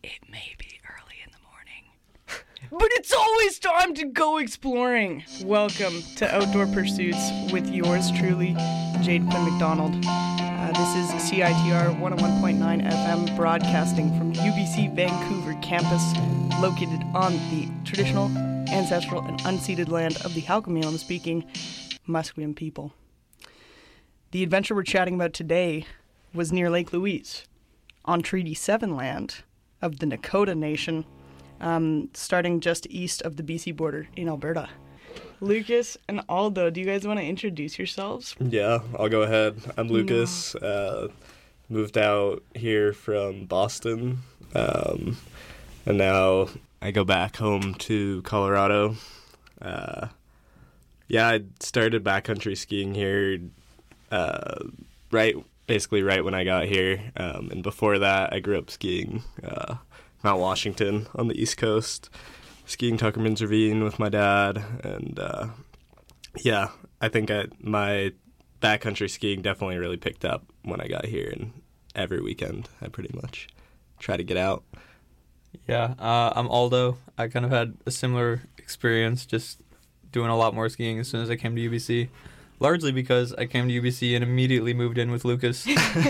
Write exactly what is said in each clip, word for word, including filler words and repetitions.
It may be early in the morning, but it's always time to go exploring. Welcome to Outdoor Pursuits with yours truly, Jade Quinn McDonald. Uh, this is C I T R one oh one point nine F M broadcasting from U B C Vancouver campus, located on the traditional, ancestral, and unceded land of the Halkomelem-speaking Musqueam people. The adventure we're chatting about today was near Lake Louise, on Treaty seven land of the Nakota Nation, um, starting just east of the B C border in Alberta. Lucas and Aldo, do you guys want to introduce yourselves? Yeah, I'll go ahead. I'm Lucas. Uh, moved out here from Boston, um, and now I go back home to Colorado. Uh, yeah, I started backcountry skiing here uh, right, basically right when I got here, um, and before that, I grew up skiing uh, Mount Washington on the East Coast, skiing Tuckerman's Ravine with my dad, and uh, yeah, I think I, my backcountry skiing definitely really picked up when I got here, and every weekend I pretty much try to get out. Yeah, uh, I'm Aldo. I kind of had a similar experience, just doing a lot more skiing as soon as I came to U B C, largely because I came to U B C and immediately moved in with Lucas,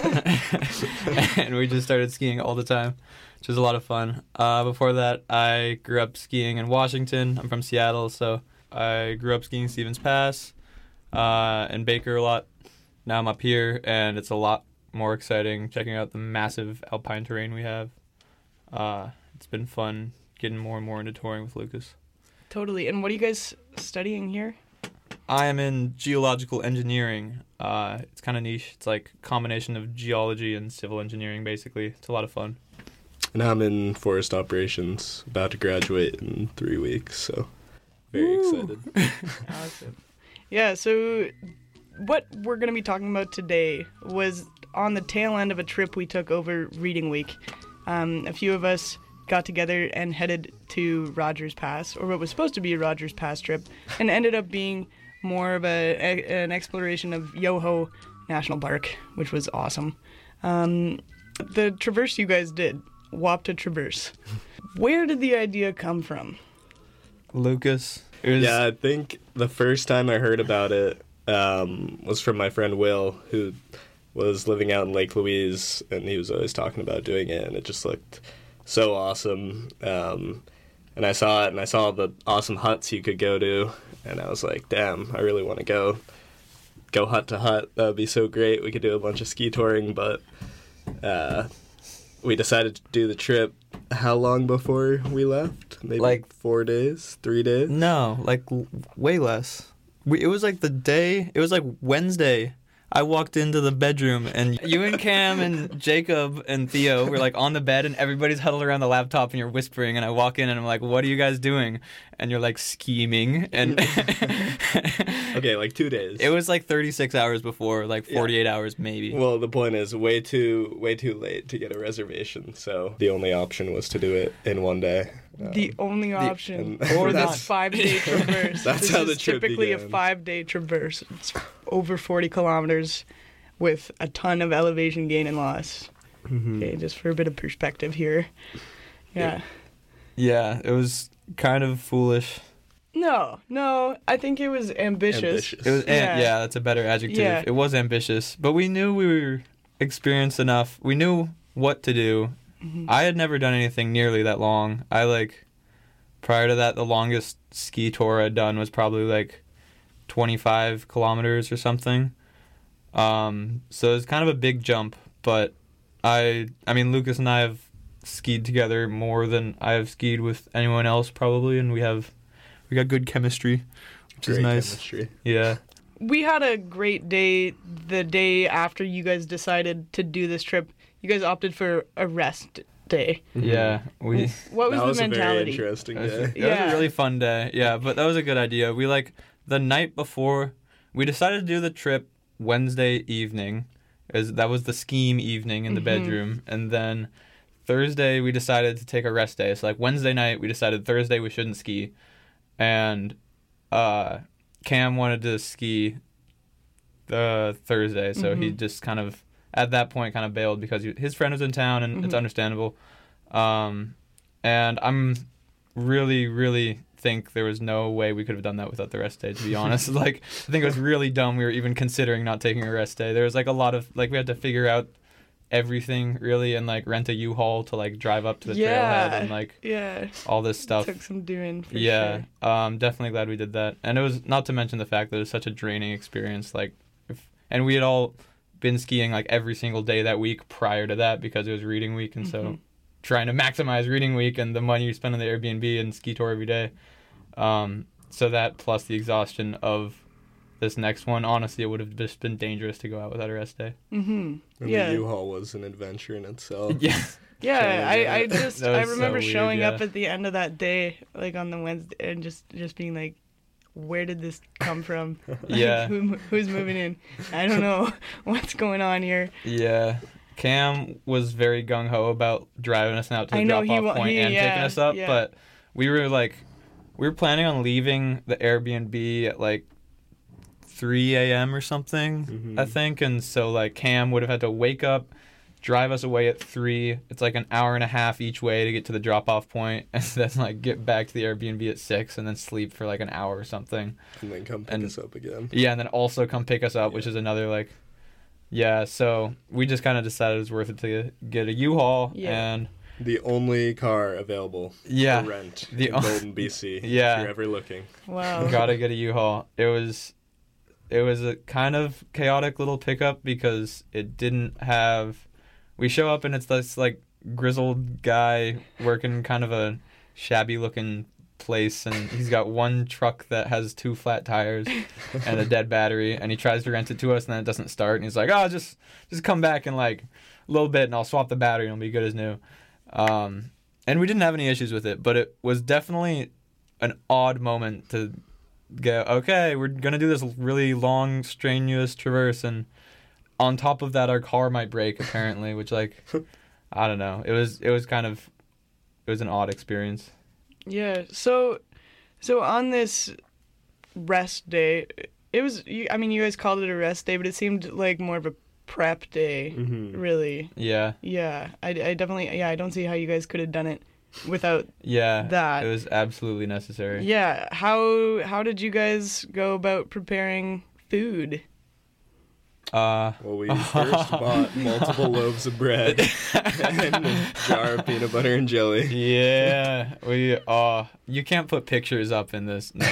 and we just started skiing all the time, which was a lot of fun. Uh, before that, I grew up skiing in Washington. I'm from Seattle, so I grew up skiing Stevens Pass uh, and Baker a lot. Now I'm up here, and it's a lot more exciting checking out the massive alpine terrain we have. Uh, it's been fun getting more and more into touring with Lucas. Totally. And what are you guys studying here? I am in geological engineering. Uh, it's kind of niche. It's like a combination of geology and civil engineering, basically. It's a lot of fun. And I'm in forest operations, about to graduate in three weeks, so very Woo. excited. Awesome. Yeah, so what we're going to be talking about today was on the tail end of a trip we took over Reading Week. Um, a few of us got together and headed to Rogers Pass, or what was supposed to be a Rogers Pass trip, and ended up being more of a, a an exploration of Yoho National Park, which was awesome. Um, the traverse you guys did, Wapta Traverse, where did the idea come from? Lucas. It was Yeah, I think the first time I heard about it um, was from my friend Will, who was living out in Lake Louise, and he was always talking about doing it, and it just looked so awesome. Um, and I saw it, and I saw the awesome huts you could go to, and I was like, damn, I really want to go go hut to hut. That would be so great. We could do a bunch of ski touring, but uh, we decided to do the trip how long before we left? Maybe Like- four days? Three days? No, like w- way less. We, it was like the day, it was like Wednesday. I walked into the bedroom, and you and Cam and Jacob and Theo were like on the bed, and everybody's huddled around the laptop, and you're whispering, and I walk in, and I'm like, what are you guys doing? And you're like scheming, and Okay, like two days. it was like thirty-six hours before, like forty-eight hours maybe. Well, the point is way too way too late to get a reservation, so the only option was to do it in one day. Um, The only option and- for That's- this five-day traverse. That's this how is the trip typically a began. five-day traverse. It's over forty kilometers with a ton of elevation gain and loss. mhm. Okay, just for a bit of perspective here. Yeah. Yeah, it was kind of foolish. No, no, I think it was ambitious. Ambitious. It was, Yeah. yeah. yeah, that's a better adjective. Yeah. It was ambitious, but we knew we were experienced enough. We knew what to do. Mhm. I had never done anything nearly that long. I like, prior to that, the longest ski tour I'd done was probably like twenty-five kilometers or something. Um, so it's kind of a big jump, but I, I mean, Lucas and I have skied together more than I have skied with anyone else probably, and we have, we got good chemistry, which Great is nice. chemistry. Yeah. We had a great day the day after you guys decided to do this trip. You guys opted for a rest day. Yeah, we. What was that the was a very mentality? interesting That was, day. that was Yeah. a really fun day. Yeah, but that was a good idea. We like the night before we decided to do the trip Wednesday evening, as that was the scheme evening in the Mhm. bedroom, and then Thursday we decided to take a rest day. So like Wednesday night we decided Thursday we shouldn't ski, and uh, Cam wanted to ski the Thursday, so he Mhm. just kind of at that point kind of bailed because he, his friend was in town, and it's Mhm. understandable. Um, and I'm really, really think there was no way we could have done that without the rest day, to be honest. Like, I think it was really dumb we were even considering not taking a rest day. There was, like, a lot of, like, we had to figure out everything, really, and, like, rent a U-Haul to, like, drive up to the Yeah. trailhead and, like, Yeah. all this stuff. Took some doing for Yeah, sure. um, definitely glad we did that. And it was, not to mention the fact that it was such a draining experience, like, if, and we had all been skiing, like, every single day that week prior to that because it was reading week, and Mhm. so trying to maximize reading week and the money you spend on the Airbnb and ski tour every day. Um, so that plus the exhaustion of this next one, honestly, it would have just been dangerous to go out without a rest day. Mm-hmm. And Yeah. the U-Haul was an adventure in itself. Yeah. Yeah, I, I just That I was so remember weird, showing yeah. up at the end of that day, like on the Wednesday, and just just being like, where did this come from? Like, Yeah. Who, who's moving in? I don't know what's going on here. Yeah. Cam was very gung-ho about driving us out to I the know, he drop-off wa- point he- and yeah, taking us up, yeah. but we were like, we were planning on leaving the Airbnb at like three a.m. or something, Mhm. I think, and so like Cam would have had to wake up, drive us away at three. It's like an hour and a half each way to get to the drop-off point, and then like get back to the Airbnb at six, and then sleep for like an hour or something. And then come pick And- us up again. Yeah, and then also come pick us up, Yeah. which is another like, yeah. So we just kind of decided it was worth it to get a U-Haul, Yeah. and The only car available yeah, for rent The in o- Golden, B C. Yeah. If you're ever looking. Wow. gotta get a U-Haul. It was, it was a kind of chaotic little pickup because it didn't have. We show up and it's this like grizzled guy working kind of a shabby looking place, and he's got one truck that has two flat tires and a dead battery, and he tries to rent it to us and then it doesn't start, and he's like, oh, just just come back in like a little bit and I'll swap the battery and it'll be good as new. Um, and we didn't have any issues with it, but it was definitely an odd moment to go, okay, we're gonna do this really long strenuous traverse, and on top of that our car might break apparently, which like I don't know, it was it was kind of it was an odd experience. Yeah. So, so on this rest day, it was. you- I mean, you guys called it a rest day, but it seemed like more of a prep day. Mm-hmm. Really. Yeah, Yeah. I, I definitely. Yeah. I don't see how you guys could have done it without yeah, that. it was absolutely necessary. Yeah. How how did you guys go about preparing food? Uh, Well, we first bought multiple loaves of bread and a jar of peanut butter and jelly. yeah, we uh, you can't put pictures up in this. No.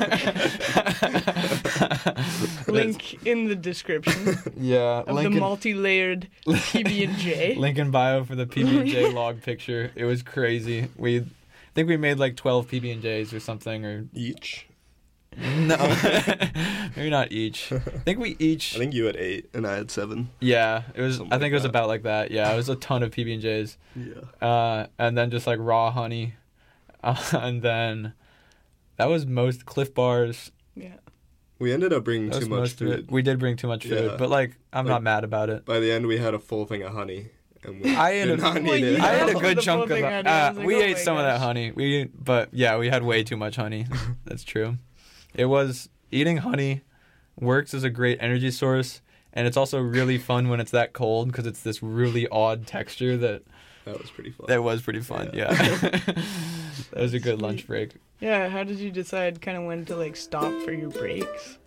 Link in the description Yeah, of the multi-layered P B and J. Link in bio for the P B and J log picture. It was crazy. We I think we made like twelve P B and Js or something, or Each. no, maybe not each. I think we each. I think you had eight and I had seven. Yeah, it was. Something I think like it was that. about like that. Yeah, it was a ton of P B and Js, Yeah. uh, and then just like raw honey, uh, and then that was most Cliff Bars. Yeah. We ended up bringing That was too much most of it. food. We did bring too much food, Yeah. but like I'm Like- not mad about it. By the end, we had a full thing of honey. And we I ate did a- not Well, need you it. I had a know good the chunk full of thing it. I did. I Uh, was like, we oh ate my some of that gosh. honey. We but yeah, we had way too much honey. That's true. It was eating honey works as a great energy source, and it's also really fun when it's that cold because it's this really odd texture that That was pretty fun. that was pretty fun. Yeah, Yeah. that was a good lunch break. Yeah. How did you decide kind of when to like stop for your breaks?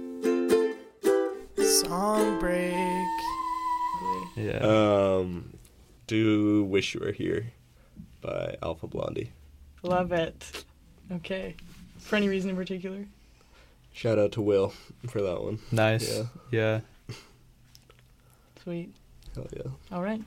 Song break. Yeah. Um, do Wish You Were Here by Alpha Blondie. Love it. Okay. For any reason in particular? Shout out to Will for that one. Nice. Yeah. Yeah. Sweet. Hell yeah. All right.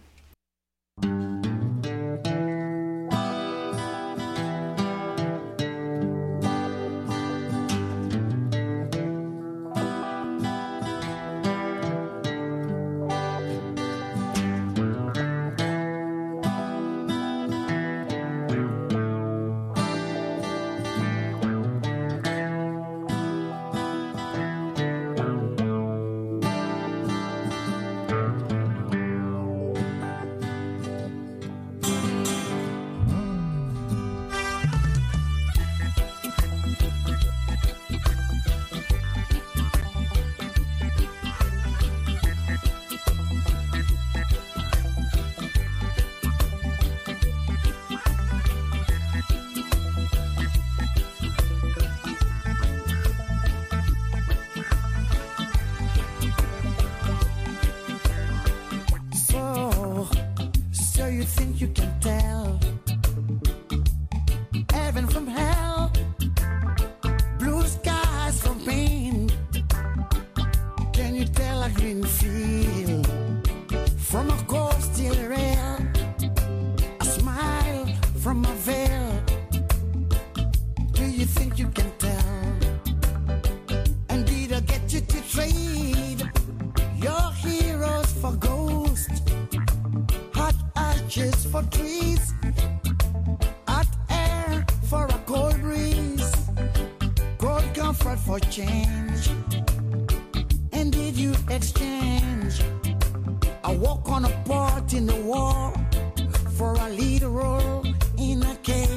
think you can tell heaven from hell, blue skies from pain? Can you tell a green field from a cold steel rail, a smile from a veil? Do you think you can tell? And did I get you to trade your heroes for ghosts, hot ashes for trees, hot air for a cold breeze, cold comfort for change? And did you exchange a walk on a part in the war for a lead role in a cage?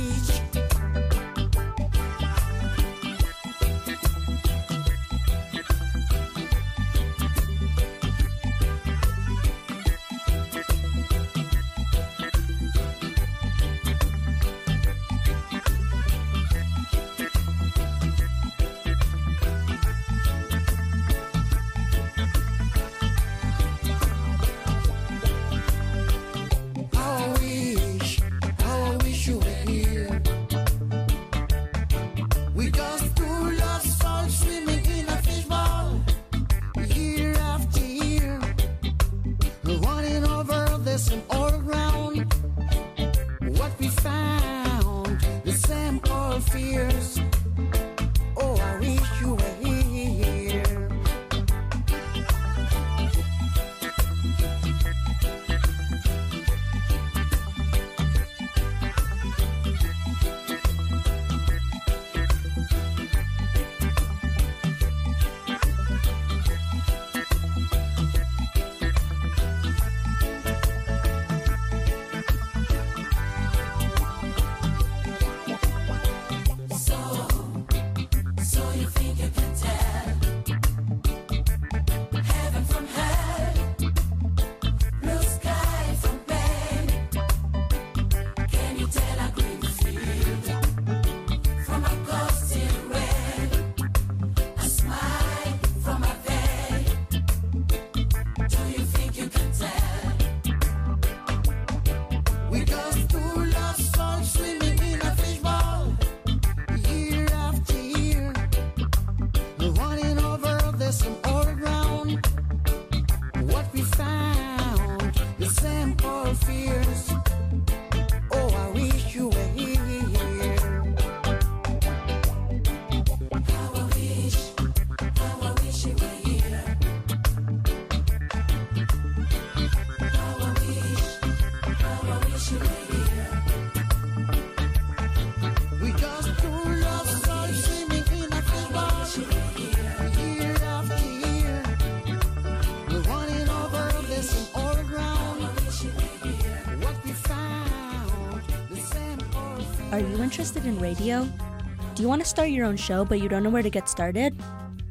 Are you interested in radio? Do you want to start your own show but you don't know where to get started?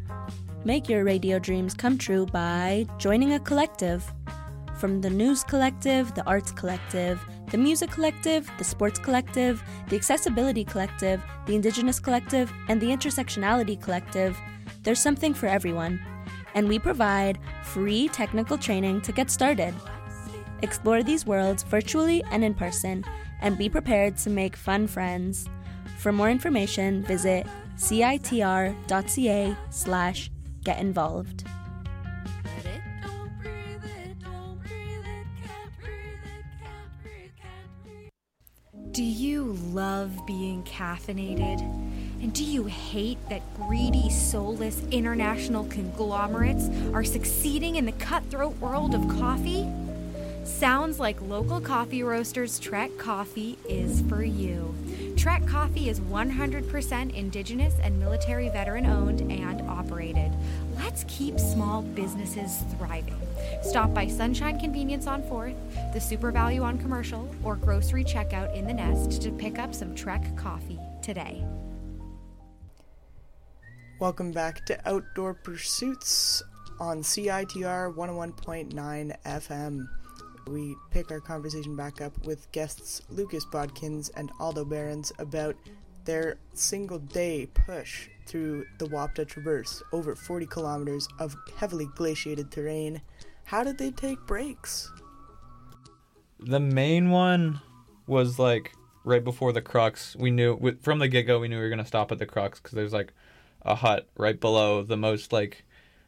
Make your radio dreams come true by joining a collective. From the News Collective, the Arts Collective, the Music Collective, the Sports Collective, the Accessibility Collective, the Indigenous Collective, and the Intersectionality Collective, there's something for everyone. And we provide free technical training to get started. Explore these worlds virtually and in person, and be prepared to make fun friends. For more information, visit citr.ca slash get involved. Do you love being caffeinated? And do you hate that greedy, soulless international conglomerates are succeeding in the cutthroat world of coffee? Sounds like local coffee roasters Trek Coffee is for you. Trek Coffee is one hundred percent Indigenous and military veteran owned and operated. Let's keep small businesses thriving. Stop by Sunshine Convenience on fourth, the Super Value on Commercial, or grocery checkout in the Nest to pick up some Trek Coffee today. Welcome back to Outdoor Pursuits on C I T R one oh one point nine F M. We pick our conversation back up with guests Lucas Bodkins and Aldo Behrens about their single-day push through the Wapta Traverse, over forty kilometers of heavily glaciated terrain. How did they take breaks? The main one was like right before the Crux. We knew from the get-go we knew we were gonna stop at the Crux because there's like a hut right below the most like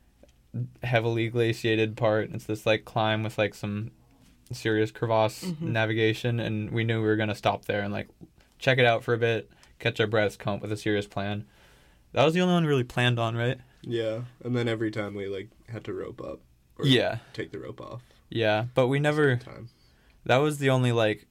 heavily glaciated part. It's this like climb with like some serious crevasse mm-hmm. navigation, and we knew we were gonna stop there and like check it out for a bit, catch our breaths, come up with a serious plan. That was the only one we really planned on, right? Yeah, and then every time we like had to rope up or yeah take the rope off. Yeah, but we never time. That was the only like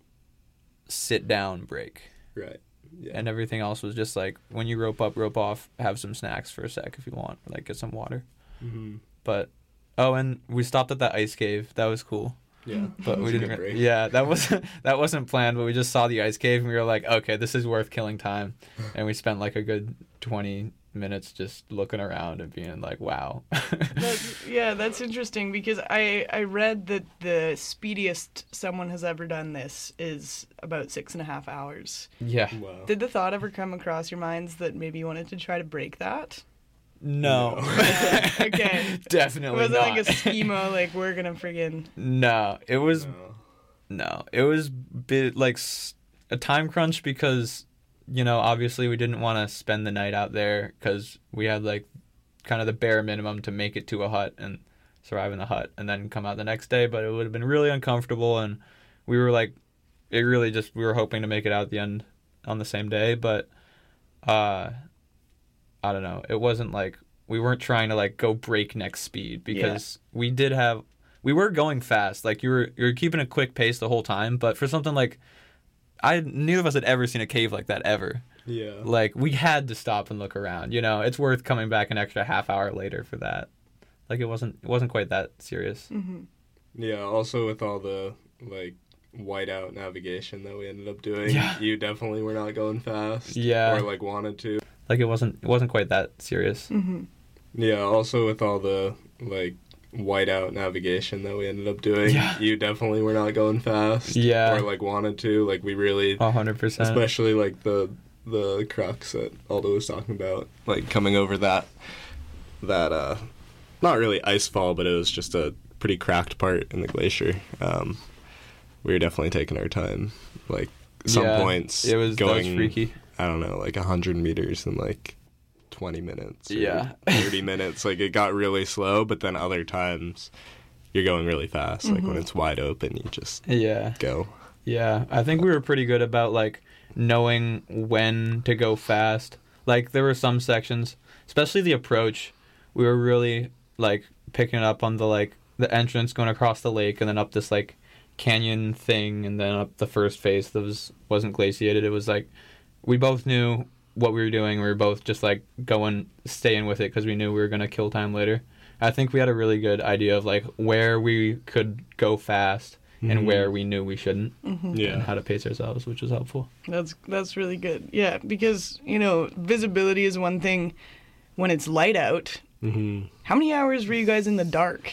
sit down break. Right. Yeah. And everything else was just like when you rope up, rope off, have some snacks for a sec if you want, like get some water. Mm-hmm. But oh, and we stopped at that ice cave. That was cool. Yeah, but we didn't. Re- yeah, that wasn't that wasn't planned. But we just saw the ice cave and we were like, okay, this is worth killing time. And we spent like a good twenty minutes just looking around and being like, wow. that's, yeah, that's interesting because I I read that the speediest someone has ever done this is about six and a half hours. Yeah. Wow. Did the thought ever come across your minds that maybe you wanted to try to break that? No. no. Yeah, okay. Definitely not. It wasn't not. like a schemo, like we're gonna friggin'... No, it was... No. No, it was bit like a time crunch because, you know, obviously we didn't want to spend the night out there because we had like kind of the bare minimum to make it to a hut and survive in the hut and then come out the next day, but it would have been really uncomfortable, and we were like, it really just, we were hoping to make it out at the end on the same day, but uh I don't know, it wasn't like, we weren't trying to like go breakneck speed because yeah. we did have, we were going fast, like you were you were keeping a quick pace the whole time, but for something like, I neither of us had ever seen a cave like that ever. Yeah. Like, we had to stop and look around, you know? It's worth coming back an extra half hour later for that. Like, it wasn't it wasn't quite that serious. Mm-hmm. Yeah, also with all the, like, whiteout navigation that we ended up doing, yeah. you definitely were not going fast. Yeah. Or, like, wanted to. Like, it wasn't it wasn't quite that serious. Mm-hmm. Yeah, also with all the, like, whiteout navigation that we ended up doing, yeah. you definitely were not going fast. Yeah. Or, like, wanted to. Like, we really... one hundred percent. Especially, like, the the crux that Aldo was talking about. Like, coming over that, that, uh... not really ice fall, but it was just a pretty cracked part in the glacier. Um, we were definitely taking our time. Like, some yeah, points it was, going, that was freaky. I don't know, like one hundred meters in, like, twenty minutes. Or yeah. thirty minutes. Like, it got really slow, but then other times you're going really fast. Mm-hmm. Like, when it's wide open, you just yeah. go. Yeah, I think we were pretty good about, like, knowing when to go fast. Like, there were some sections, especially the approach, we were really, like, picking up on the, like, the entrance going across the lake and then up this, like, canyon thing and then up the first face that was, wasn't glaciated. It was, like, we both knew what we were doing. We were both just, like, going, staying with it because we knew we were going to kill time later. I think we had a really good idea of, like, where we could go fast and mm-hmm. where we knew we shouldn't, mm-hmm. yeah. and how to pace ourselves, which was helpful. That's that's really good. Yeah, because, you know, visibility is one thing when it's light out. Mm-hmm. How many hours were you guys in the dark?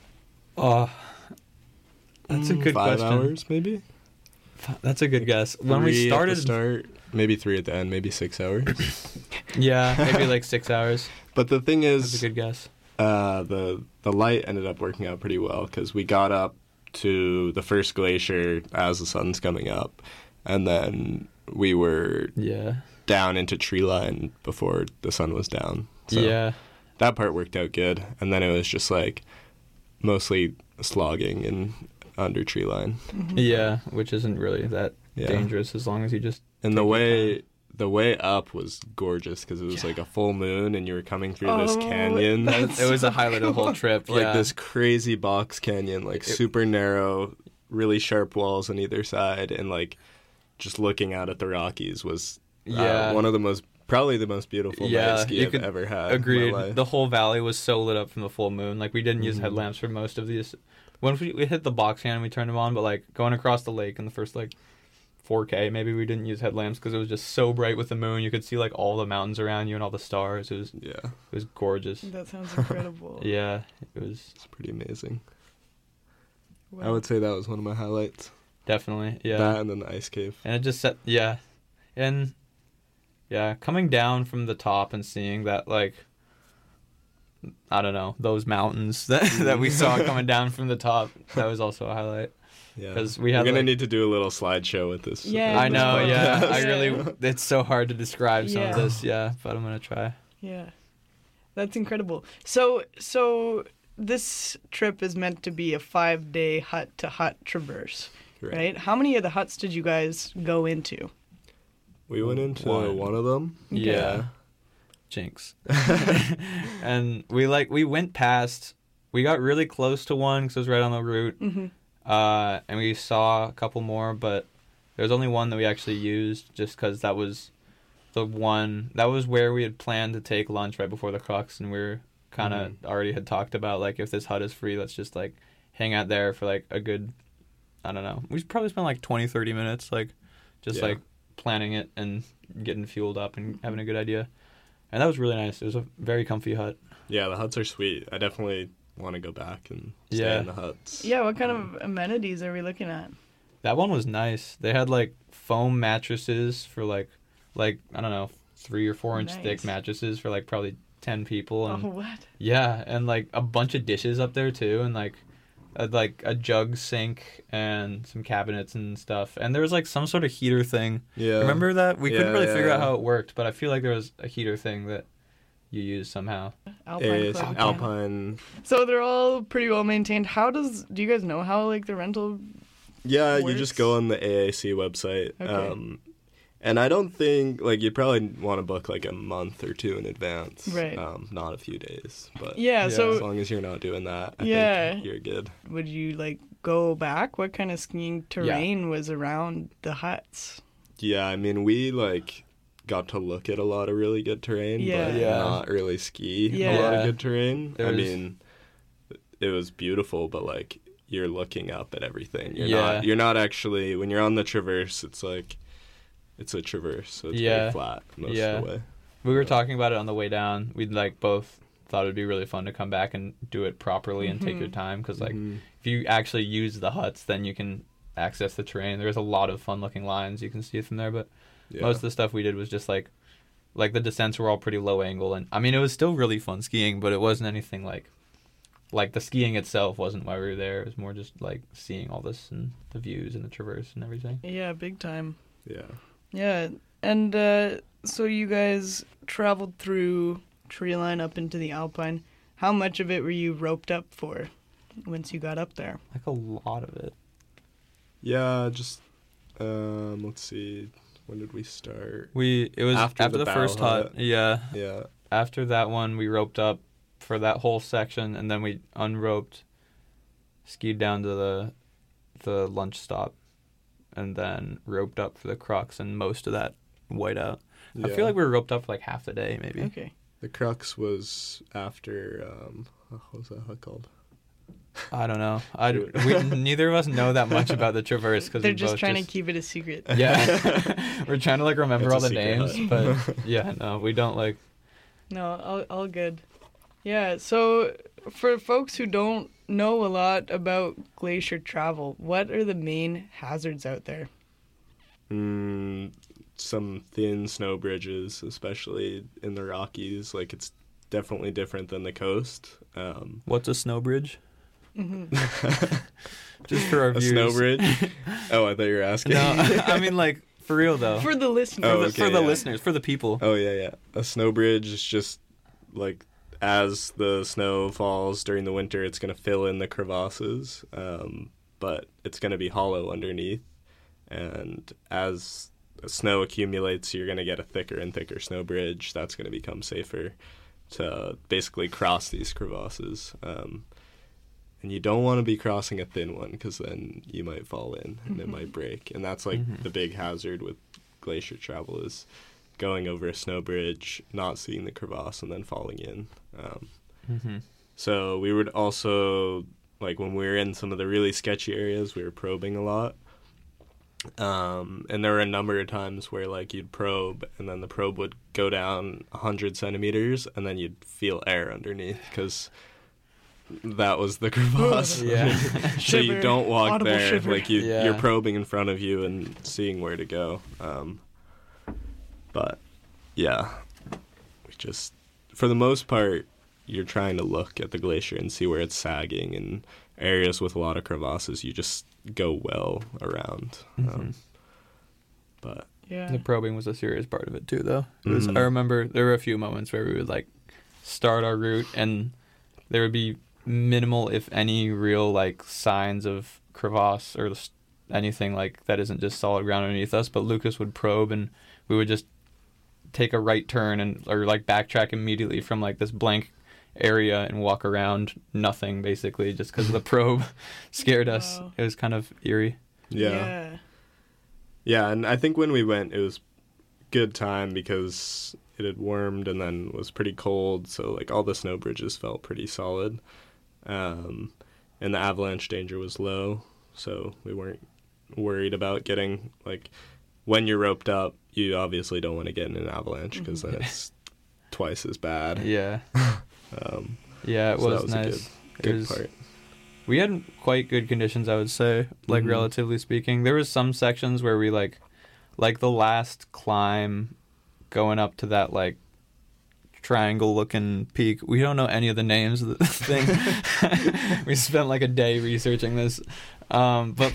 Oh, that's a good Five question. hours, maybe? That's a good guess. When three we started... At the start, maybe three at the end, maybe six hours. Yeah, maybe like six hours. But the thing is... That's a good guess. Uh, the, the light ended up working out pretty well, because we got up to the first glacier as the sun's coming up, and then we were yeah. down into tree line before the sun was down. So yeah. that part worked out good, and then it was just like mostly slogging and under tree line. Mm-hmm. Yeah, which isn't really that yeah. dangerous as long as you just and the way the way up was gorgeous because it was yeah. like a full moon and you were coming through oh, this canyon. It was a highlight of the whole trip. Like yeah. this crazy box canyon, like it, super narrow, really sharp walls on either side, and like just looking out at the Rockies was yeah. uh, one of the most probably the most beautiful yeah, night ski I've ever had. Agreed. In my life. The whole valley was so lit up from the full moon. Like we didn't use mm-hmm. headlamps for most of these. Once we, we hit the box canyon, we turned them on, but like going across the lake in the first like four K, maybe we didn't use headlamps because it was just so bright with the moon. You could see like all the mountains around you and all the stars. It was yeah, it was gorgeous. That sounds incredible. Yeah, it was. It's pretty amazing. Wow. I would say that was one of my highlights. Definitely, yeah. That and then the ice cave. And it just set, yeah, and yeah, coming down from the top and seeing that like. I don't know, those mountains that that we saw coming down from the top. That was also a highlight. Yeah. 'Cause we We're had, gonna like- need to do a little slideshow with this. Yeah, I know, this yeah. podcast. I Yeah. really, it's so hard to describe some Yeah. of this, yeah, but I'm going to try. Yeah. That's incredible. So so this trip is meant to be a five-day hut-to-hut traverse, Right. right? How many of the huts did you guys go into? We went into One. one, of them. Okay. Yeah. Jinx. And we like we went past. We got really close to one because it was right on the route. Mm-hmm. Uh, and we saw a couple more, but there was only one that we actually used just because that was the one that was where we had planned to take lunch right before the Crux, and we were kind of Mhm. already had talked about like if this hut is free, let's just like hang out there for like a good. I don't know. We probably spent like twenty, thirty minutes, like just Yeah. like planning it and getting fueled up and having a good idea. And that was really nice. It was a very comfy hut. Yeah, the huts are sweet. I definitely want to go back and stay Yeah. in the huts. Yeah, what kind of amenities are we looking at? That one was nice. They had like foam mattresses for like, like I don't know, three or four inch Nice. thick mattresses for like probably ten people. And Oh, what? yeah, and like a bunch of dishes up there too, and like, a, like a jug sink and some cabinets and stuff. And there was like some sort of heater thing. Yeah. Remember that? We couldn't Yeah, really yeah, figure out yeah. how it worked, but I feel like there was a heater thing that you used somehow. Alpine It's Club. Alpine. So they're all pretty well maintained. How does do you guys know how like the rental? Yeah, you Works? just go on the A A C website. Okay. Um, and I don't think, like, you'd probably want to book, like, a month or two in advance. Right. Um, not a few days. But Yeah, Yeah. so as long as you're not doing that, I Yeah. think you're good. would you like go back? What kind of skiing terrain was around the huts? Yeah, I mean, we, like, got to look at a lot of really good terrain, Yeah. but Yeah. not really ski Yeah. a lot Yeah. of good terrain. There I was- mean, it was beautiful, but, like, you're looking up at everything. You're Yeah. not, you're not actually, when you're on the traverse, it's like, it's a traverse, so it's Yeah. very flat most Yeah. of the way. We were talking about it on the way down. We'd like both thought it'd be really fun to come back and do it properly and take your Mhm. time because like Mhm. if you actually use the huts, then you can access the terrain. There's a lot of fun looking lines you can see from there, but Yeah. most of the stuff we did was just like like the descents were all pretty low angle, and I mean it was still really fun skiing, but it wasn't anything like like the skiing itself wasn't why we were there. It was more just like seeing all this and the views and the traverse and everything. Yeah, big time. Yeah. Yeah, and uh, so you guys traveled through Treeline up into the Alpine. How much of it were you roped up for once you got up there? Like a lot of it. Yeah, just um let's see. When did we start? We it was After after, the the, bow first hut. hut. Yeah. Yeah. After that one, we roped up for that whole section, and then we unroped, skied down to the the lunch stop, and then roped up for the Crux and most of that whiteout. I Yeah. feel like we were roped up for like half the day, maybe. Okay. The Crux was after um what was that hut called? I don't know. I we neither of us know that much about the Traverse because They're just trying to keep it a secret. Yeah, we're trying to like remember It's a all the secret names, hut. but yeah, no, we don't like. No, all, all good. Yeah, so for folks who don't know a lot about glacier travel, what are the main hazards out there? Mm, some thin snow bridges, especially in the Rockies. Like, it's definitely different than the coast. Um, What's a snow bridge? Mhm. Just for our a viewers. snow bridge? Oh, I thought you were asking. No, I mean like for real though. For the listeners. Oh, for the, okay, for the yeah. listeners, for the people. Oh, yeah, yeah. A snow bridge is just, like, as the snow falls during the winter, it's going to fill in the crevasses, um, but it's going to be hollow underneath. And as the snow accumulates, you're going to get a thicker and thicker snow bridge. That's going to become safer to basically cross these crevasses. Um, and you don't want to be crossing a thin one because then you might fall in and it might break. And that's like Mhm. the big hazard with glacier travel is going over a snow bridge, not seeing the crevasse, and then falling in. Um, Mm-hmm. so we would also, like when we were in some of the really sketchy areas, we were probing a lot. Um, and there were a number of times where like you'd probe and then the probe would go down one hundred centimeters and then you'd feel air underneath because that was the crevasse. Yeah. So you Shiver, don't walk audible there. shiver. Like you, Yeah. you're probing in front of you and seeing where to go. Um, but yeah, we just, for the most part, you're trying to look at the glacier and see where it's sagging, and areas with a lot of crevasses, you just go well around. Mm-hmm. Um, but Yeah. The probing was a serious part of it too, though. It was. Mhm. I remember there were a few moments where we would like start our route, and there would be minimal, if any, real like signs of crevasse or s- anything like that isn't just solid ground underneath us. But Lucas would probe, and we would just take a right turn and or like backtrack immediately from like this blank area and walk around nothing, basically, just because the probe scared us. Wow. It was kind of eerie. yeah. Yeah. Yeah, and I think when we went, it was good time because it had warmed and then was pretty cold, so like all the snow bridges felt pretty solid, um, and the avalanche danger was low, so we weren't worried about getting like when you're roped up. You obviously don't want to get in an avalanche because then it's twice as bad. Yeah. Um, Yeah, it so was, that was nice. a good, It good was- part. We had quite good conditions, I would say, like Mhm. relatively speaking. There was some sections where we like, like the last climb, going up to that like triangle-looking peak. We don't know any of the names of the thing. We spent like a day researching this, um, but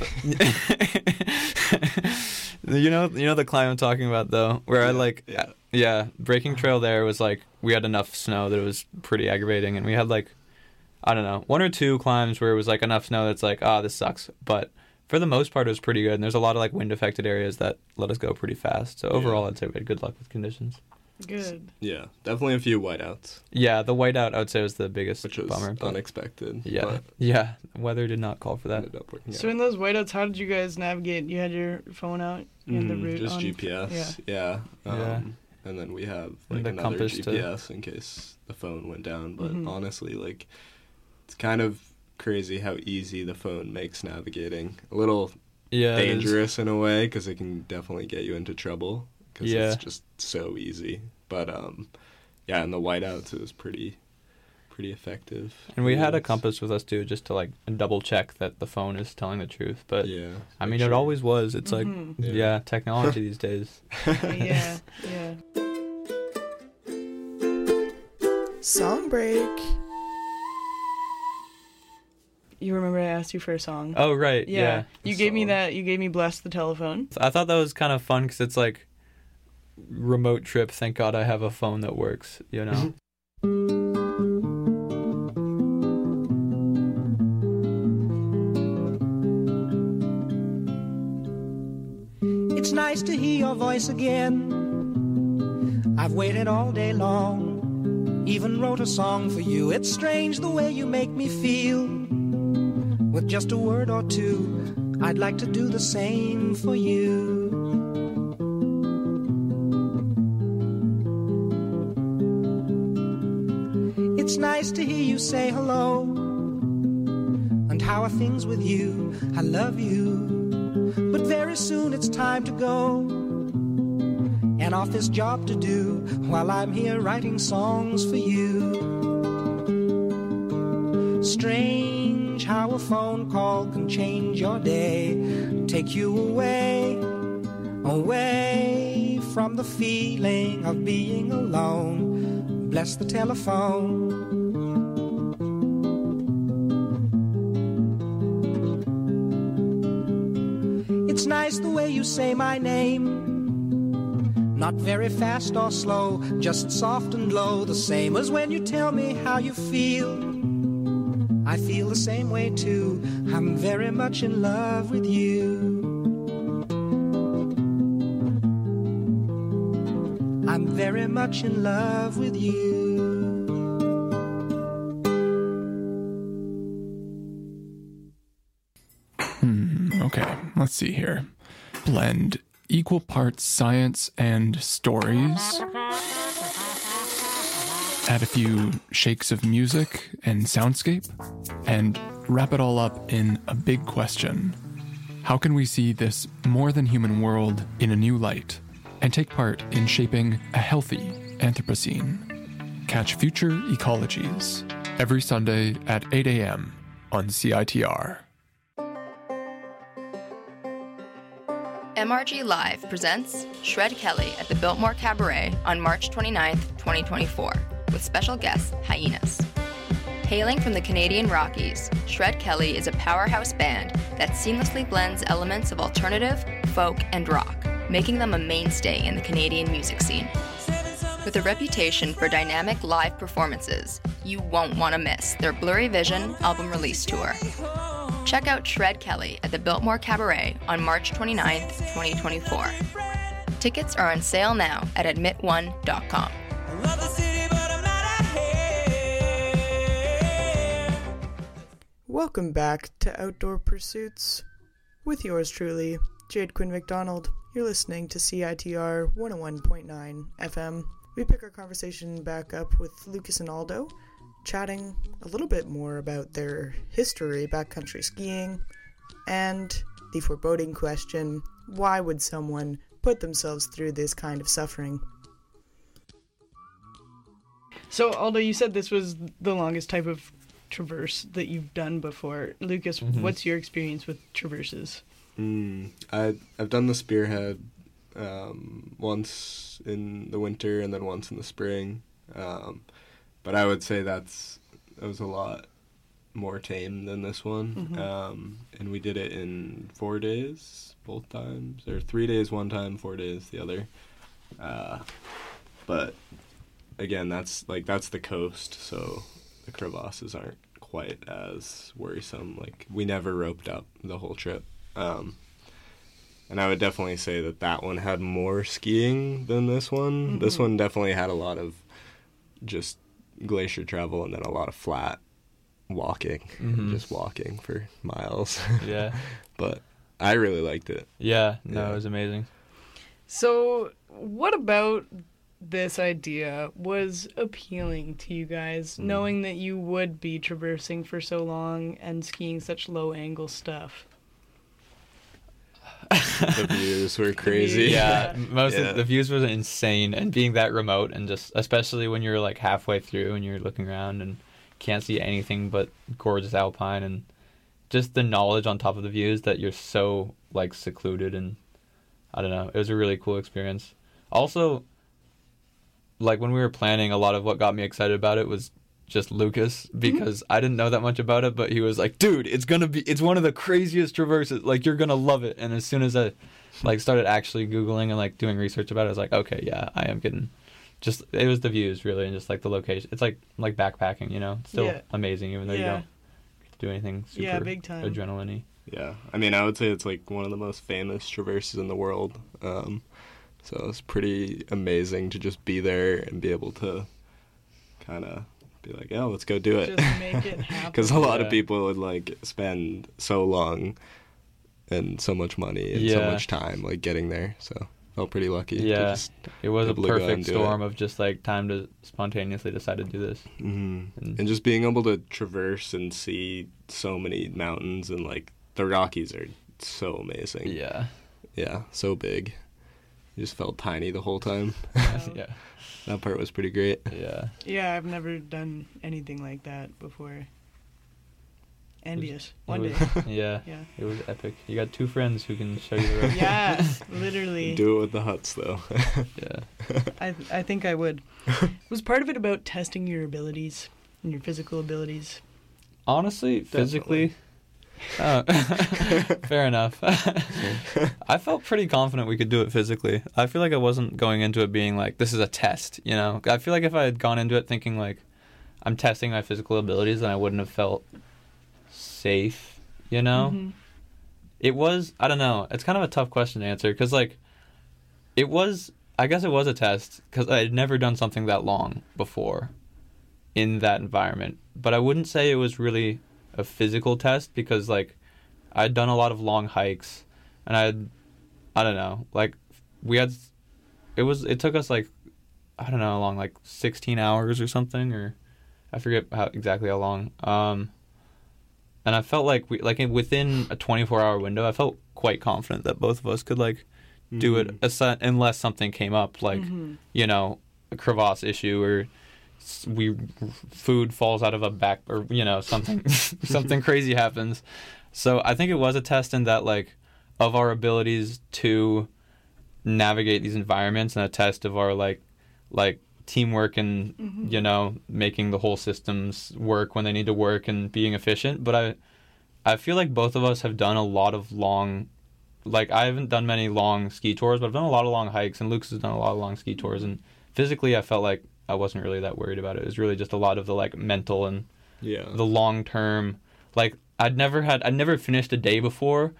you know, you know the climb I'm talking about though, where I like, yeah. yeah, breaking trail there was like we had enough snow that it was pretty aggravating, and we had like. I don't know, one or two climbs where it was like enough snow that's like, ah, oh, this sucks. But for the most part, it was pretty good. And there's a lot of like wind affected areas that let us go pretty fast. So overall, Yeah. I'd say we had good luck with conditions. Good. Yeah, definitely a few whiteouts, Yeah, the whiteout I would say was the biggest which was bummer. But unexpected. yeah, but yeah, weather did not call for that. ended up working So out. in those whiteouts, how did you guys navigate? You had your phone out, you had the Mhm, route just on. G P S. Yeah. Um, Yeah. And then we have And like the another compass to- G P S in case the phone went down. But Mhm. honestly, like, it's kind of crazy how easy the phone makes navigating. A little Yeah, it is. dangerous in a way because it can definitely get you into trouble because Yeah. it's just so easy. But um, yeah, in the whiteouts it was pretty, pretty effective. And we had a Yes. compass with us too, just to like double check that the phone is telling the truth. But Yeah. I make mean, it sure. always was. It's Mhm. like, Yeah. yeah, technology these days. Yeah, yeah. Song break. You remember I asked you for a song? Oh right, yeah. yeah. You A gave me song. that. You gave me "Bless the Telephone." I thought that was kind of fun because it's like remote trip. Thank God I have a phone that works. You know. It's nice to hear your voice again. I've waited all day long, even wrote a song for you. It's strange the way you make me feel. With just a word or two, I'd like to do the same for you. It's nice to hear you say hello. And how are things with you? I love you. But very soon it's time to go. An office job to do while I'm here writing songs for you. Strange how a phone call can change your day. Take you away, away from the feeling of being alone. Bless the telephone. It's nice the way you say my name. Not very fast or slow, just soft and low. The same as when you tell me how you feel. I feel the same way too. I'm very much in love with you. I'm very much in love with you. Okay, let's see here. Blend equal parts science and stories. Add a few shakes of music and soundscape. And wrap it all up in a big question. How can we see this more than human world in a new light and take part in shaping a healthy Anthropocene? Catch Future Ecologies every Sunday at eight a.m. on C I T R. M R G Live presents Shred Kelly at the Biltmore Cabaret on March twenty-ninth, twenty twenty-four, with special guest Hyenas. Hailing from the Canadian Rockies, Shred Kelly is a powerhouse band that seamlessly blends elements of alternative, folk, and rock, making them a mainstay in the Canadian music scene. With a reputation for dynamic live performances, you won't want to miss their Blurry Vision album release tour. Check out Shred Kelly at the Biltmore Cabaret on March twenty-ninth, twenty twenty-four. Tickets are on sale now at admit one dot com. Welcome back to Outdoor Pursuits with yours truly, Jade Quinn McDonald. You're listening to C I T R one oh one point nine F M. We pick our conversation back up with Lucas and Aldo, chatting a little bit more about their history backcountry skiing, and the foreboding question, why would someone put themselves through this kind of suffering? So, Aldo, you said this was the longest type of traverse that you've done before. Lucas, mm-hmm. what's your experience with traverses? Mm, I, I've done the Spearhead um, once in the winter and then once in the spring. Um, but I would say that's that was a lot more tame than this one. Mm-hmm. Um, and we did it in four days both times, or three days one time, four days the other. Uh, but again, that's like that's the coast, so the crevasses aren't quite as worrisome. Like, we never roped up the whole trip. Um, and I would definitely say that that one had more skiing than this one. Mm-hmm. This one definitely had a lot of just glacier travel and then a lot of flat walking, mm-hmm. just walking for miles. Yeah. But I really liked it. Yeah, no, Yeah. it was amazing. So, what about this idea was appealing to you guys, Mm. knowing that you would be traversing for so long and skiing such low angle stuff? The views were crazy. Yeah, most Yeah. of the views was insane, and being that remote, and just especially when you're like halfway through and you're looking around and can't see anything but gorgeous alpine, and just the knowledge on top of the views that you're so like secluded, and I don't know, it was a really cool experience. Also, like when we were planning, a lot of what got me excited about it was just Lucas, because mm-hmm. I didn't know that much about it, but he was like, dude, it's gonna be, it's one of the craziest traverses, like you're gonna love it. And as soon as I like started actually Googling and like doing research about it, I was like, okay, yeah, I am getting, just, it was the views really, and just like the location. It's like like backpacking, you know, it's still yeah. amazing, even though yeah. you don't do anything super yeah, big time. adrenaline-y. Yeah, I mean, I would say it's like one of the most famous traverses in the world. Um, so it's pretty amazing to just be there and be able to kind of be like, oh, let's go do it. Just make it happen. Because a lot Yeah. of people would like spend so long and so much money and so Yeah. much time like getting there. So felt pretty lucky. to Yeah, just it was a able to go and perfect do storm it. of just like time to spontaneously decide to do this. hmm And- And just being able to traverse and see so many mountains, and like the Rockies are so amazing. Yeah. Yeah, so big. You just felt tiny the whole time. Yeah. That part was pretty great. Yeah. Yeah, I've never done anything like that before. Envious. It One was- day. Yeah. Yeah. It was epic. You got two friends who can show you the road. Yeah, literally. Do it with the huts, though. Yeah. I I think I would. Was part of it about testing your abilities and your physical abilities? Honestly, physically, uh, fair enough. I felt pretty confident we could do it physically. I feel like I wasn't going into it being like, this is a test, you know? I feel like if I had gone into it thinking like, I'm testing my physical abilities, then I wouldn't have felt safe, you know? Mm-hmm. It was, I don't know, it's kind of a tough question to answer, because like, it was, I guess it was a test, because I had never done something that long before in that environment. But I wouldn't say it was really a physical test, because like I'd done a lot of long hikes, and I'd, I don't know, like we had, it was, it took us like, I don't know how long, like sixteen hours or something, or I forget how exactly how long. Um, and I felt like we, like within a twenty-four hour window, I felt quite confident that both of us could like do it, aside, unless something came up, like, Mm-hmm. you know, a crevasse issue, or we food falls out of a back, or you know, something something crazy happens. So I think it was a test in that, like, of our abilities to navigate these environments, and a test of our like like teamwork and Mhm. you know making the whole systems work when they need to work and being efficient. But I I feel like both of us have done a lot of long, like I haven't done many long ski tours, but I've done a lot of long hikes, and Lucas has done a lot of long ski tours. And physically, I felt like I wasn't really that worried about it. It was really just a lot of the like mental and Yeah. the long term. Like I'd never had, I'd never finished a day before,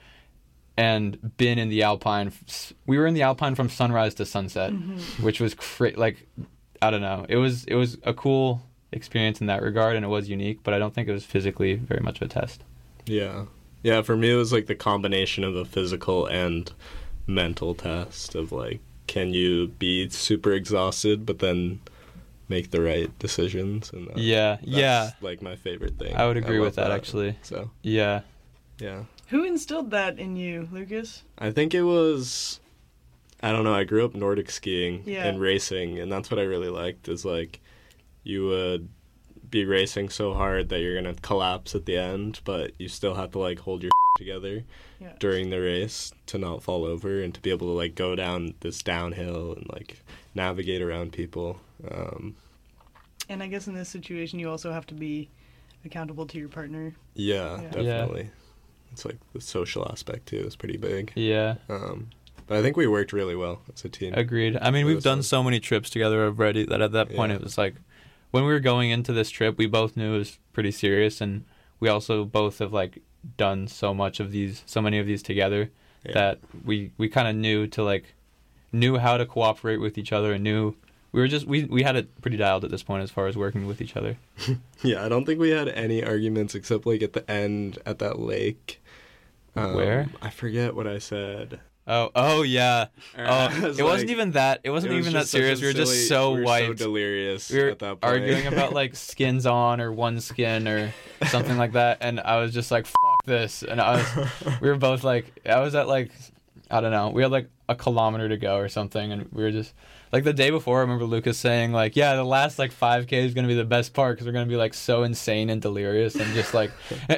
and been in the Alpine. We were in the Alpine from sunrise to sunset, Mhm. which was cra- like I don't know. It was it was a cool experience in that regard, and it was unique. But I don't think it was physically very much of a test. Yeah. Yeah, for me it was like the combination of a physical and mental test of like, can you be super exhausted but then make the right decisions? And that, Yeah, that's yeah. like my favorite thing. I would agree love with that, actually. So, Yeah. yeah. Who instilled that in you, Lucas? I think it was, I don't know, I grew up Nordic skiing Yeah. and racing, and that's what I really liked, is like you would be racing so hard that you're going to collapse at the end, but you still have to like hold your shit together Yeah. during the race to not fall over and to be able to like go down this downhill and like navigate around people. Um, And I guess in this situation, you also have to be accountable to your partner. yeah, Yeah. definitely. It's like the social aspect too is pretty big. Yeah. Um, but I think we worked really well as a team. Agreed. I mean, It we've was done fun. so many trips together already that at that point Yeah. it was like, when we were going into this trip, we both knew it was pretty serious, and we also both have like done so much of these, so many of these together Yeah. that we we kind of knew to like knew how to cooperate with each other, and knew we were just we we had it pretty dialed at this point as far as working with each other. Yeah, I don't think we had any arguments except like at the end at that lake. Um, Where? I forget what I said. Oh, oh yeah. Or Oh, I was it wasn't like- even that. It wasn't it was even that just such a serious. We were just silly- so we were wiped. so delirious We were at that point. arguing about like skins on or one skin or something like that, and I was just like, "Fuck this!" And I was, we were both like, I was at like, I don't know, we had like a kilometer to go or something, and we were just like the day before. I remember Lucas saying like, "Yeah, the last like five K is gonna be the best part because we're gonna be like so insane and delirious and just like,"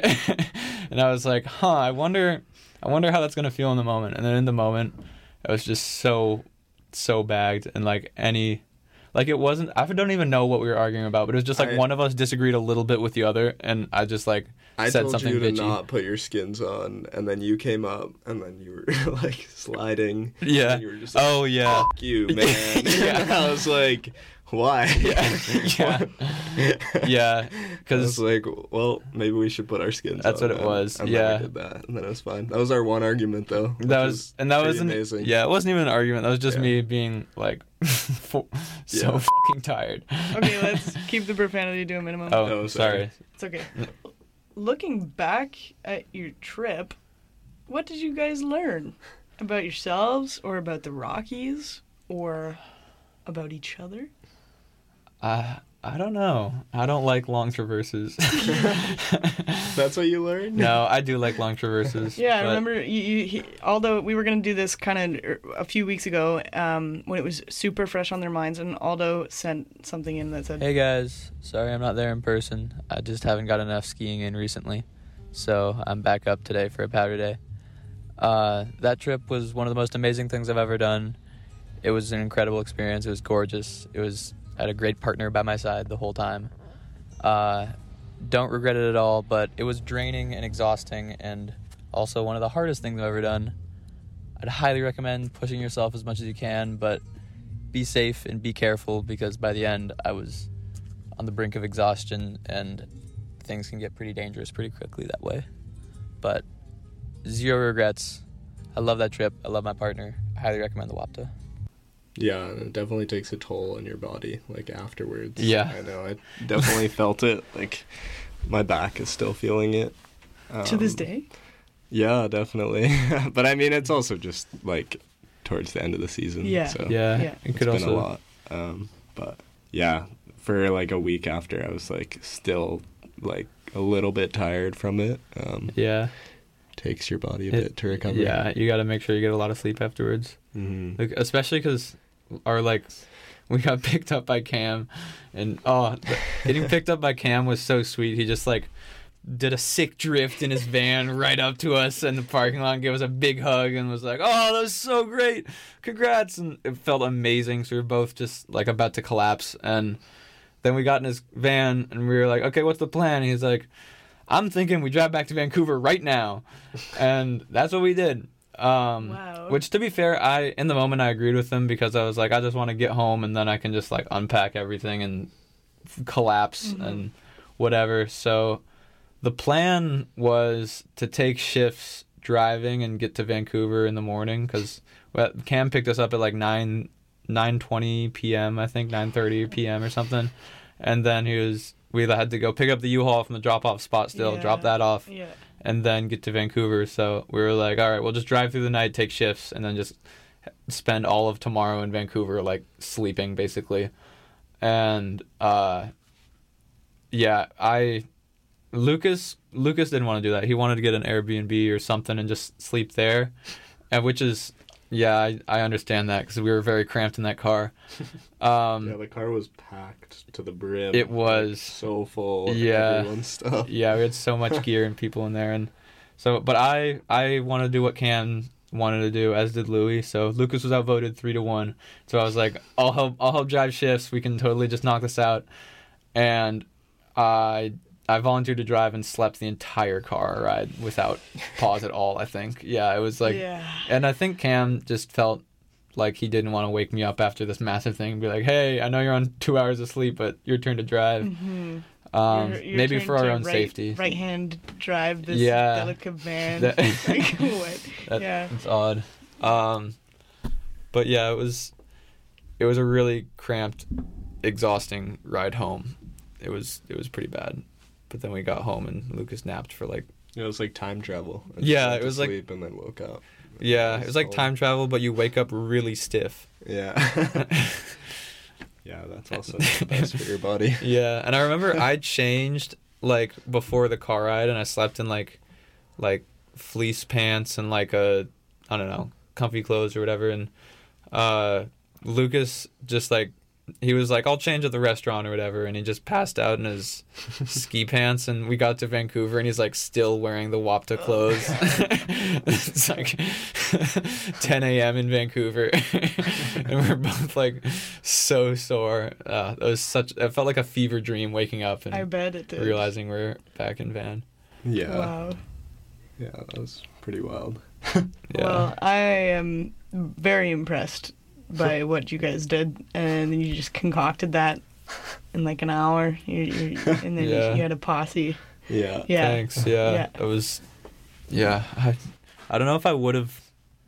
and I was like, "Huh, I wonder, I wonder how that's gonna feel in the moment." And then in the moment, I was just so, so bagged, and like any, like it wasn't. I don't even know what we were arguing about, but it was just like I- one of us disagreed a little bit with the other, and I just like I said told something you to bitchy. not put your skins on, and then you came up, and then you were like sliding. Yeah. And you were just like, Oh yeah. "Fuck you, man." Yeah. And I was like, why? Yeah. Yeah. Yeah. I Because was like, well, maybe we should put our skins That's on. what it then. was, And yeah. then we did that, and then it was fine. That was our one argument, though. which that was, and that pretty wasn't. amazing. Yeah, it wasn't even an argument. That was just Yeah. me being like, so Yeah. fucking tired. Okay, let's keep the profanity to a minimum. Oh, Oh, sorry. sorry. It's okay. Looking back at your trip, what did you guys learn about yourselves, or about the Rockies, or about each other? Uh, I don't know. I don't like long traverses. That's what you learned? No, I do like long traverses. Yeah, I but- remember you, you he, although we were going to do this kind of a few weeks ago um, when it was super fresh on their minds, and Aldo sent something in that said, Hey guys, sorry I'm not there in person. I just haven't got enough skiing in recently, so I'm back up today for a powder day. Uh, that trip was one of the most amazing things I've ever done. It was an incredible experience. It was gorgeous. It was I had a great partner by my side the whole time. Uh, don't regret it at all, but it was draining and exhausting, and also one of the hardest things I've ever done. I'd highly recommend pushing yourself as much as you can, but be safe and be careful, because by the end I was on the brink of exhaustion, and things can get pretty dangerous pretty quickly that way. But zero regrets. I love that trip. I love my partner. I highly recommend the Wapta. Yeah, and it definitely takes a toll on your body, like, afterwards. Yeah. I know, I definitely felt it. Like, my back is still feeling it. to this Um, day? Yeah, definitely. But, I mean, it's also just, like, towards the end of the season. Yeah. So Yeah, Yeah. it it's could been also a lot. Um, but, yeah, for, like, a week after, I was, like, still, like, a little bit tired from it. Um, Yeah. takes your body a It- bit to recover. Yeah, you got to make sure you get a lot of sleep afterwards. hmm Like, especially because our like we got picked up by Cam, and oh, the- getting picked up by Cam was so sweet. He just like did a sick drift in his van right up to us in the parking lot and gave us a big hug and was like, oh, that was so great. Congrats. And it felt amazing. So we were both just like about to collapse. And then we got in his van and we were like, okay, what's the plan? And he's like, I'm thinking we drive back to Vancouver right now. And that's what we did. Um, wow. Which, to be fair, I in the moment I agreed with him because I was like, I just want to get home and then I can just like unpack everything and f- collapse mm-hmm. and whatever. So the plan was to take shifts driving and get to Vancouver in the morning because well, Cam picked us up at like nine nine twenty p.m. I think nine thirty p.m. or something, and then he was we had to go pick up the U-Haul from the drop-off spot still, yeah. drop that off, yeah. and then get to Vancouver. So we were like, all right, we'll just drive through the night, take shifts, and then just spend all of tomorrow in Vancouver like sleeping basically, and uh, yeah, I. Lucas Lucas didn't want to do that. He wanted to get an Airbnb or something and just sleep there, and which is, yeah, I, I understand that because we were very cramped in that car. Um, yeah, the car was packed to the brim. It was like, so full. Of yeah, everyone's stuff. Yeah, we had so much gear and people in there, and so. But I I wanted to do what Cam wanted to do, as did Louis. So Lucas was outvoted three to one. So I was like, I'll help I'll help drive shifts. We can totally just knock this out, and I. I volunteered to drive and slept the entire car ride without pause at all, I think. Yeah, it was like... Yeah. And I think Cam just felt like he didn't want to wake me up after this massive thing and be like, hey, I know you're on two hours of sleep, but your turn to drive. Mm-hmm. Um, your, your maybe for our own right, safety. Right-hand drive this yeah. delicate van. That, like, what? That, yeah. It's odd. Um, but yeah, it was, it was a really cramped, exhausting ride home. It was It was pretty bad. But then we got home and Lucas napped for like... It was like time travel. I yeah, it was like... sleep and then woke up. Yeah, it was, it was like time travel, but you wake up really stiff. Yeah. Yeah, that's also the best for your body. Yeah, and I remember I changed like before the car ride and I slept in like like fleece pants and like a, I don't know, comfy clothes or whatever. And uh, Lucas just like... He was like, I'll change at the restaurant or whatever, and he just passed out in his ski pants, and we got to Vancouver, and he's like still wearing the Wapta clothes. It's like ten a.m. in Vancouver, and we're both like so sore. Uh, it was such. It felt like a fever dream waking up and I bet it did. realizing we're back in van. Yeah. Wow. Yeah, that was pretty wild. Yeah. Well, I am very impressed by what you guys did, and then you just concocted that in like an hour. You, you, and then Yeah. you, you had a posse. Yeah. Yeah. Thanks. Yeah. Yeah. It was. Yeah. I. I don't know if I would have.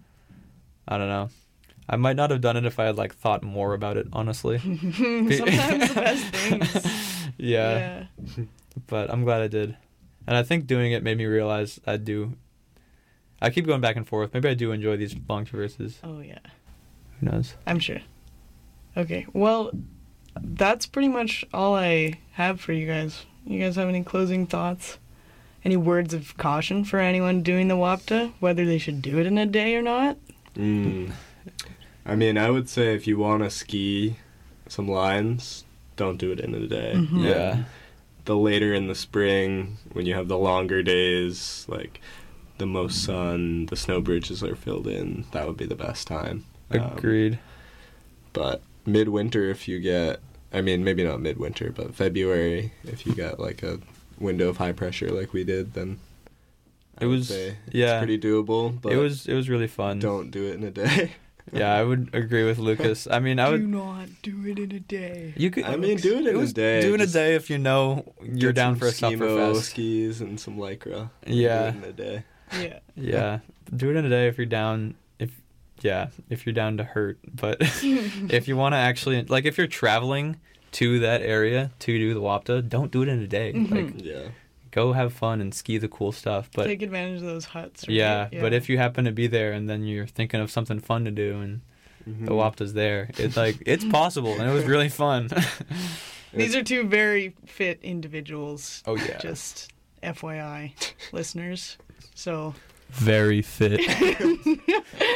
I don't know. I might not have done it if I had like thought more about it. Honestly. Sometimes the best things. Yeah. Yeah. But I'm glad I did, and I think doing it made me realize I do. I keep going back and forth. Maybe I do enjoy these long traverses. Oh yeah. Who knows? I'm sure. Okay. Well, that's pretty much all I have for you guys. You guys have any closing thoughts? Any words of caution for anyone doing the Wapta, whether they should do it in a day or not? Mm. I mean, I would say if you want to ski some lines, don't do it in a day. Mm-hmm. Yeah. And the later in the spring, when you have the longer days, like the most sun, the snow bridges are filled in, that would be the best time. Agreed. Um, but midwinter, if you get, I mean, maybe not midwinter, but February, if you get like a window of high pressure like we did, then I it would was say yeah. it's pretty doable. But it was it was really fun. Don't do it in a day. Yeah, I would agree with Lucas. I mean, I would. Do not do it in a day. You could. I mean, do it in it was, a day. Do it in a Just day if you know you're get down some for a Skimo Summerfest. skis and some lycra. Yeah. Do it in a day. Yeah. Yeah, do it in a day if you're down. If yeah, if you're down to hurt. But if you want to actually, like, if you're traveling to that area to do the Wapta, don't do it in a day. Mm-hmm. Like, Yeah. go have fun and ski the cool stuff. But take advantage of those huts. Right? yeah, yeah, but if you happen to be there and then you're thinking of something fun to do and Mm-hmm. the Wapta's there, it's like it's possible and it was really fun. These are two very fit individuals. Oh yeah, Just F Y I, listeners. So. very fit.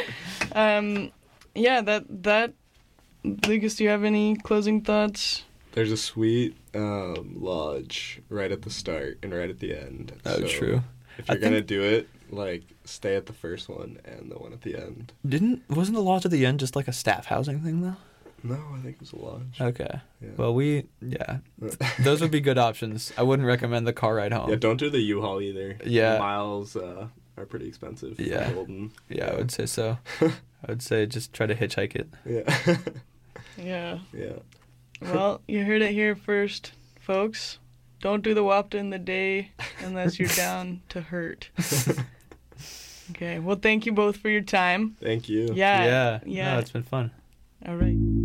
um, yeah. That that. Lucas, do you have any closing thoughts? there's a sweet um, lodge right at the start and right at the end. Oh, so true. If you're I gonna think- do it, like stay at the first one and the one at the end. Didn't wasn't the lodge at the end just like a staff housing thing though? No, I think it was a lodge. Okay. Yeah. Well, we yeah, those would be good options. I wouldn't recommend the car ride home. Yeah, don't do the U-Haul either. Yeah. The miles uh, are pretty expensive. for Yeah. Golden. Yeah, I would say so. I would say just try to hitchhike it. Yeah. Yeah. Yeah. Well, you heard it here first, folks. Don't do the WAPTA in the day unless you're down to hurt. Okay. Well, thank you both for your time. Thank you. Yeah. Yeah. Yeah. No, it's been fun. All right.